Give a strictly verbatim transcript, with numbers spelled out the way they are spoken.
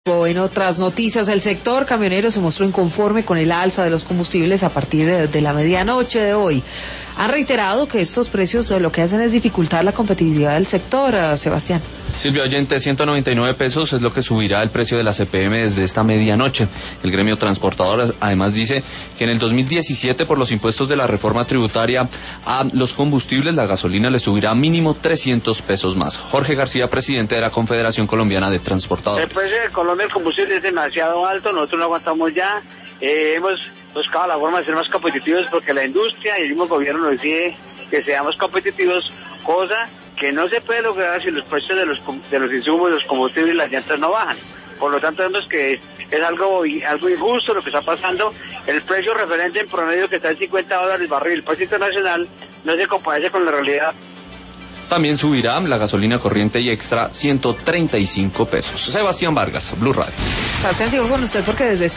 En otras noticias, el sector camionero se mostró inconforme con el alza de los combustibles a partir de, de la medianoche de hoy. Han reiterado que estos precios lo que hacen es dificultar la competitividad del sector, uh, Sebastián. Silvia Oyente, ciento noventa y nueve pesos es lo que subirá el precio de la C P M desde esta medianoche. El gremio transportador además dice que en el dos mil diecisiete, por los impuestos de la reforma tributaria a los combustibles, la gasolina le subirá mínimo trescientos pesos más. Jorge García, presidente de la Confederación Colombiana de Transportadores. El precio de Colombia el combustible es demasiado alto, nosotros no aguantamos ya, eh, hemos buscado la forma de ser más competitivos porque la industria y el mismo gobierno nos exige que seamos competitivos, cosa que no se puede lograr si los precios de los de los insumos, los combustibles y las llantas no bajan. Por lo tanto, vemos que es algo algo injusto lo que está pasando. El precio referente en promedio, que está en cincuenta dólares el barril, el precio internacional no se compadece con la realidad. También subirá la gasolina corriente y extra ciento treinta y cinco pesos. Sebastián Vargas, Blue Radio. Sebastián, sigo con usted porque desde esta